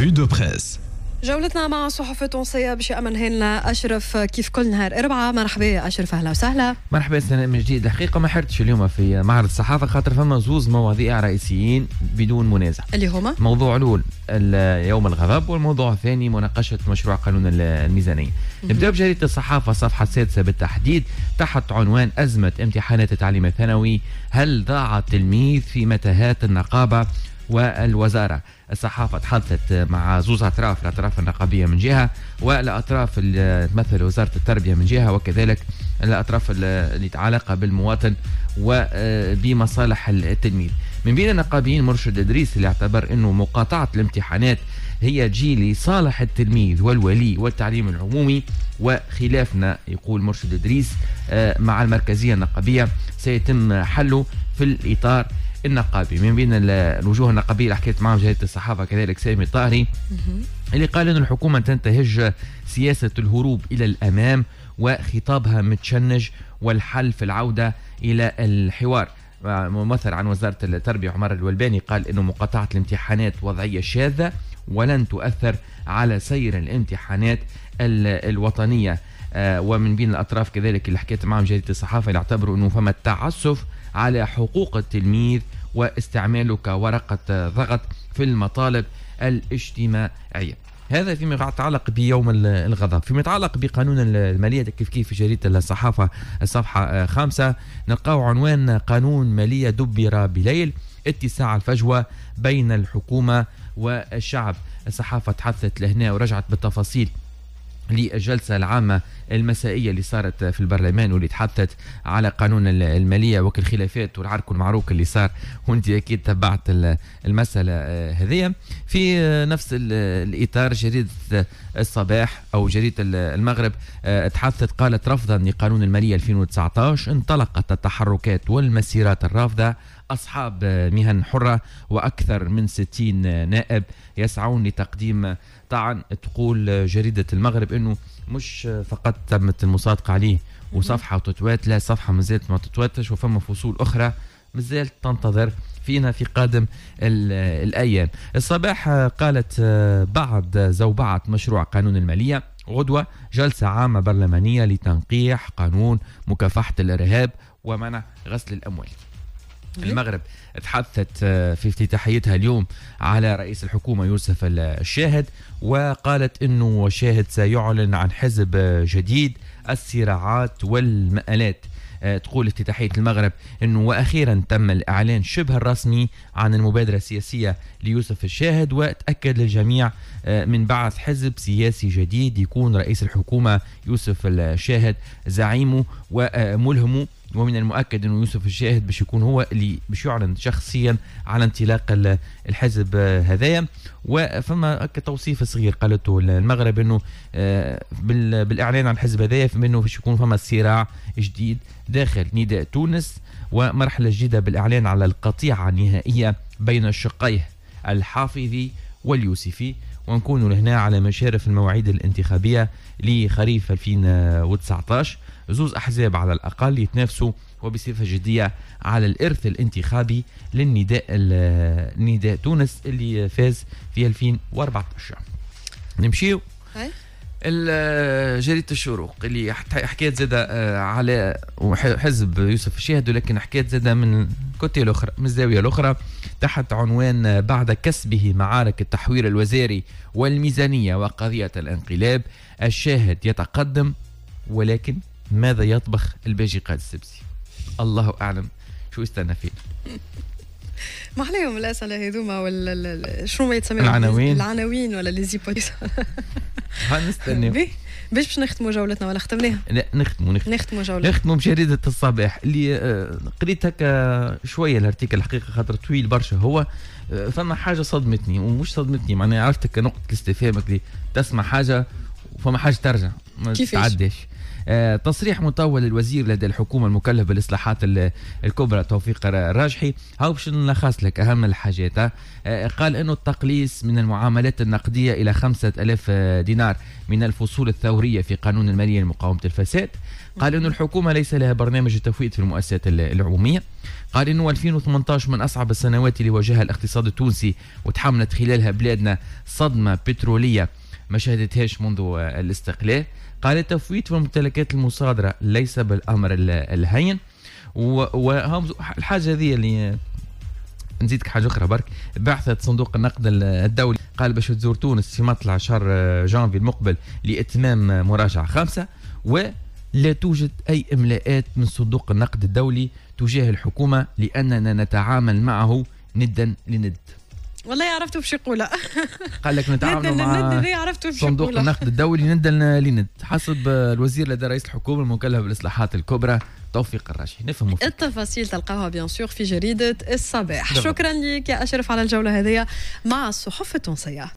Revue de presse. جولتنا مع الصحف التونسية بشيء منها لنا أشرف كيف كل نهار أربعة. مرحبا أشرف، أهلا وسهلا. مرحبا سنة من جديد. الحقيقة ما حرتش اليوم في معرض الصحافة خاطر فما زوز مواضيع رئيسيين بدون منازع، اللي هما موضوع الأول يوم الغضب، والموضوع الثاني مناقشة مشروع قانون الميزانية. نبدأ بجريدة الصحافة صفحة 6 بالتحديد تحت عنوان أزمة امتحانات التعليم الثانوي، هل ضاع التلميذ في متاهات النقابة والوزارة؟ الصحافة تحدثت مع زوز أطراف، الأطراف النقابية من جهة والأطراف اللي تمثل وزارة التربية من جهة، وكذلك الأطراف اللي تتعلق بالمواطن وبمصالح التلميذ. من بين النقابيين مرشد إدريس اللي اعتبر أنه مقاطعة الامتحانات هي تجي لصالح التلميذ والولي والتعليم العمومي، وخلافنا يقول مرشد إدريس مع المركزية النقابية سيتم حله في الإطار النقابي. من بين الوجوه النقابية اللي حكيت معهم جريدة الصحافة كذلك سامي الطاهري اللي قال أن الحكومة تنتهج سياسة الهروب إلى الأمام وخطابها متشنج، والحل في العودة إلى الحوار. ممثل عن وزارة التربية عمر الولباني قال أنه مقاطعة الامتحانات وضعية شاذة ولن تؤثر على سير الامتحانات الوطنية. ومن بين الأطراف كذلك اللي حكيت معهم جريدة الصحافة اللي اعتبروا أنه فما تعسف على حقوق التلميذ واستعماله كورقة ضغط في المطالب الاجتماعية. هذا فيما يتعلق بيوم الغضب. فيما يتعلق بقانون المالية كيف في جريدة الصحافة الصفحة 5 نلقاو عنوان قانون مالية دبر بليل، اتساع الفجوة بين الحكومة والشعب. الصحافة تحدثت لهنا ورجعت بالتفاصيل للجلسة العامة المسائية اللي صارت في البرلمان واللي تحدثت على قانون المالية وكل الخلافات والعرك والمعروك اللي صار، وانت أكيد تبعت المسألة هذه. في نفس الإطار جريدة الصباح أو جريدة المغرب تحدثت قالت رفضا لقانون المالية 2019 انطلقت التحركات والمسيرات الرافضة، أصحاب مهن حرة وأكثر من 60 نائب يسعون لتقديم طعن. تقول جريدة المغرب أنه مش فقط تمت المصادقة عليه وصفحة وتتوات، لا صفحة مازالت ما تتواتش وفما فصول أخرى مازالت تنتظر فينا في قادم الأيام. الصباح قالت بعد زوبعة مشروع قانون المالية غدوة جلسة عامة برلمانية لتنقيح قانون مكافحة الإرهاب ومنع غسل الأموال. المغرب تحدثت في افتتاحيتها اليوم على رئيس الحكومة يوسف الشاهد، وقالت انه الشاهد سيعلن عن حزب جديد الصراعات والمآلات. تقول افتتاحية المغرب انه واخيرا تم الاعلان شبه الرسمي عن المبادرة السياسية ليوسف الشاهد، وتأكد للجميع من بعث حزب سياسي جديد يكون رئيس الحكومة يوسف الشاهد زعيمه وملهمه. ومن المؤكد انه يوسف الشاهد باش يكون هو اللي باش يعلن شخصيا على انطلاق الحزب هذايا. وفما توصيف صغير قالته المغرب انه بالاعلان عن الحزب هذايا انه باش يكون فما صراع جديد داخل نداء تونس ومرحله جديده بالاعلان على القطيعه النهائيه بين الشقيه الحافظي واليوسفي، ونكون هنا على مشارف المواعيد الانتخابيه لخريف 2019. زوز أحزاب على الأقل يتنافسوا وبصفة جدية على الإرث الانتخابي للنداء تونس اللي فاز في 2014. نمشيو جريدة الشروق اللي حكيت زادة على حزب يوسف الشاهد، ولكن حكيت زادة من كوتي الأخرى من الزاوية الأخرى تحت عنوان بعد كسبه معارك التحوير الوزاري والميزانية وقضية الانقلاب الشاهد يتقدم، ولكن ماذا يطبخ الباجي قاد السبسي؟ الله أعلم شو استنى فيه. ما عليهم الأسئلة هذوما شو ما يتسمى العناوين ولا لي زيبوتيز. هنستنى باش نختموا جولتنا ولا ختمناها؟ لا نختموا جولتنا. نختموا بجريدة الصباح اللي قريت هكا شوية الارتيكل الحقيقة خاطر طويل برشا. هو فما حاجة صدمتني ومش صدمتني، معناها عرفتك نقطة الاستفهام اللي تسمع حاجة وفما حاجة ترجع ما تتعداش. تصريح مطول للوزير لدى الحكومة المكلف بالإصلاحات الكبرى توفيق الراجحي. هاو باش نلخص لك أهم الحاجات. قال أنه التقليص من المعاملات النقدية إلى 5000 دينار من الفصول الثورية في قانون المالية لمقاومة الفساد. قال أنه الحكومة ليس لها برنامج التفويض في المؤسسات العمومية. قال أنه 2018 من أصعب السنوات اللي واجهها الاقتصاد التونسي، وتحملت خلالها بلادنا صدمة بترولية ما شهدتهاش منذ الاستقلال. قال التفويض في الممتلكات المصادرة ليس بالأمر الهين. والحاجة هذه اللي نزيدك حاجة أخرى برك، بعثة صندوق النقد الدولي قال باش تزور تونس في مطلع شهر جانفي المقبل لإتمام مراجعة 5، ولا توجد أي إملاءات من صندوق النقد الدولي تجاه الحكومة لأننا نتعامل معه ندا لند. والله عرفتوا باش يقولها. قال لك نتعامل مع صندوق النقد الدولي ندا لند حسب الوزير لدى رئيس الحكومة المكلف بالإصلاحات الكبرى توفيق الراجحي. نفهم التفاصيل تلقاوها بيان سور في جريدة الصباح. شكرا لك يا أشرف على الجولة هذه مع الصحف التونسية.